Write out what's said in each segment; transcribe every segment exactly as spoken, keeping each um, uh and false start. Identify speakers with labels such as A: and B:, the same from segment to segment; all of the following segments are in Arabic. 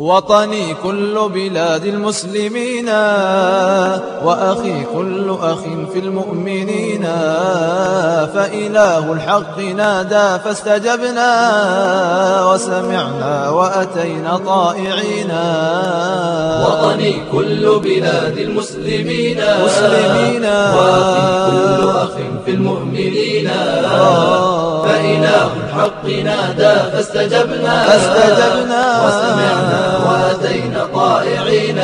A: وطني كل بلاد المسلمين، وأخي كل أخ في المؤمنين، فإله الحق نادى فاستجبنا، وسمعنا وأتينا طائعين.
B: وطني كل بلاد المسلمين،
A: مسلمين،
B: وأخي كل أخ في المؤمنين، فإله الحق نادى فاستجبنا،
A: فاستجبنا
B: وسمعنا وأتينا طائعين.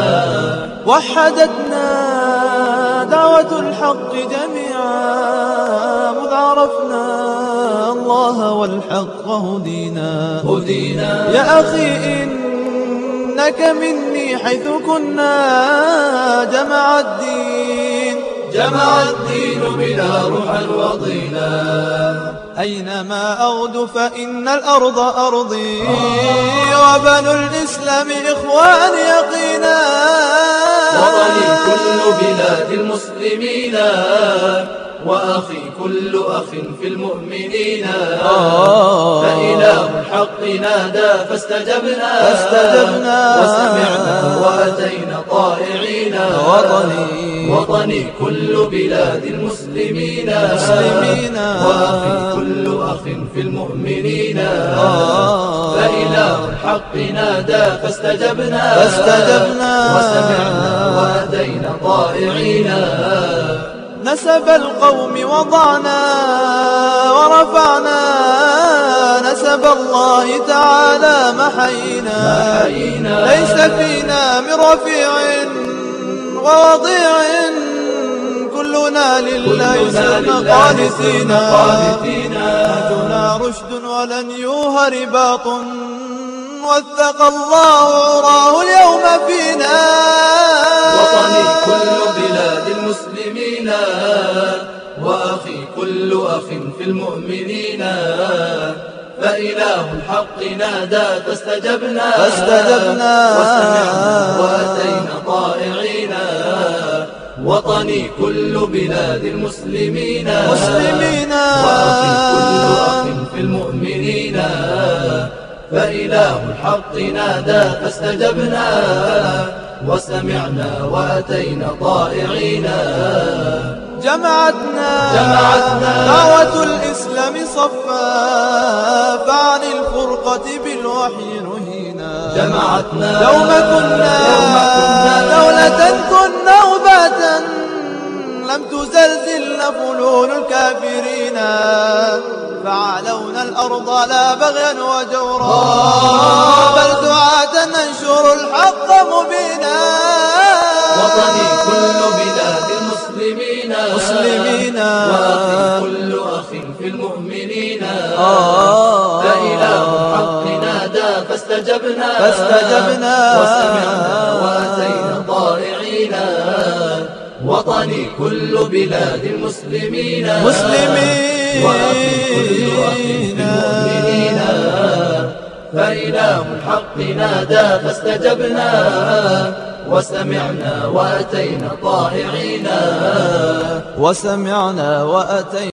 A: وحدتنا دعوة الحق جميعا، مذ عرفنا الله والحق هدينا.
B: هدينا
A: يا أخي إنك مني حيث كنا، جمع الدين
B: جمع الدين بلا روحا وضينا.
A: أينما أغدو فإن الأرض أرضي، وبنو الإسلام إخوان يقينا.
B: وطني كل بلاد المسلمين، وأخي كل أخ في المؤمنين، فإله الحق نادى فاستجبنا،
A: فاستجبنا
B: وسمعنا وأتينا طائعين.
A: وطني
B: وطني كل بلاد المسلمين،
A: مسلمين،
B: وأخي كل أخ في المؤمنين، فإله الحق نادى فاستجبنا،
A: فاستجبنا
B: وسمعنا وأتينا طائعين.
A: نسب القوم وضعنا ورفعنا، نسب الله تعالى محينا. ليس فينا من رفيع ووضيع، كلنا لله سرنا قانتين. نهجنا رشد ولن يوه رباط، وثق الله عراه اليوم فينا.
B: وطني كل بلاد المسلمين، وأخي كل أخ في المؤمنين، فإله الحق نادى فاستجبنا،
A: فاستجبنا
B: وسمعنا وأتينا طائعين. وطني كل بلاد المسلمين،
A: مسلمين،
B: وأخي كل أخ في المؤمنين، فإله الحق نادى فاستجبنا، وسمعنا وأتينا طائعين.
A: جمعتنا
B: جمعتنا
A: دعوة الإسلام صفا، فعن الفرقة بالوحي نهينا.
B: جمعتنا
A: يوم كنا دولة كنا أباتا، لم تزلزلنا فلول الكافرين. فعلونا الأرض لا بغيا وجورا، بل دعاة ننشر الحق مبينا.
B: وطني كل بلاد المسلمين،
A: مسلمين،
B: وأخي كل أخ في المؤمنين، فإله الحق نادى فاستجبنا،
A: فاستجبنا
B: وسمعنا وأتينا طائعين. وطني كل بلاد المسلمين،
A: مسلمين،
B: وأخي كل أخ في المؤمنين، فإله الحق نادى فاستجبنا، وسمعنا وأتينا طائعين.
A: وسمعنا وأتينا